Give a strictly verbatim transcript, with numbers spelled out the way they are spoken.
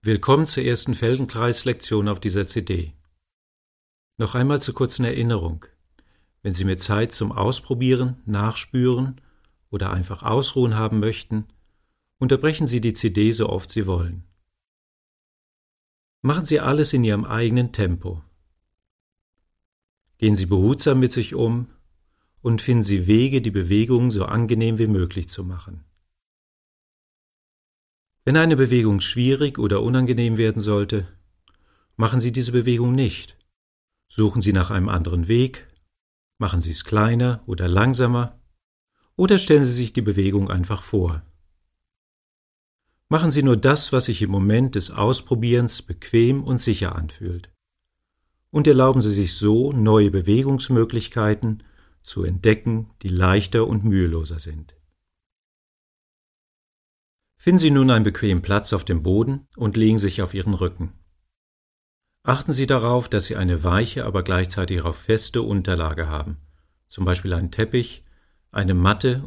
Willkommen zur ersten Feldenkreis-Lektion auf dieser C D. Noch einmal zur kurzen Erinnerung. Wenn Sie mehr Zeit zum Ausprobieren, Nachspüren oder einfach Ausruhen haben möchten, unterbrechen Sie die C D so oft Sie wollen. Machen Sie alles in Ihrem eigenen Tempo. Gehen Sie behutsam mit sich um und finden Sie Wege, die Bewegung so angenehm wie möglich zu machen. Wenn eine Bewegung schwierig oder unangenehm werden sollte, machen Sie diese Bewegung nicht. Suchen Sie nach einem anderen Weg, machen Sie es kleiner oder langsamer oder stellen Sie sich die Bewegung einfach vor. Machen Sie nur das, was sich im Moment des Ausprobierens bequem und sicher anfühlt. Und erlauben Sie sich so, neue Bewegungsmöglichkeiten zu entdecken, die leichter und müheloser sind. Finden Sie nun einen bequemen Platz auf dem Boden und legen sich auf Ihren Rücken. Achten Sie darauf, dass Sie eine weiche, aber gleichzeitig auch feste Unterlage haben, zum Beispiel einen Teppich, eine Matte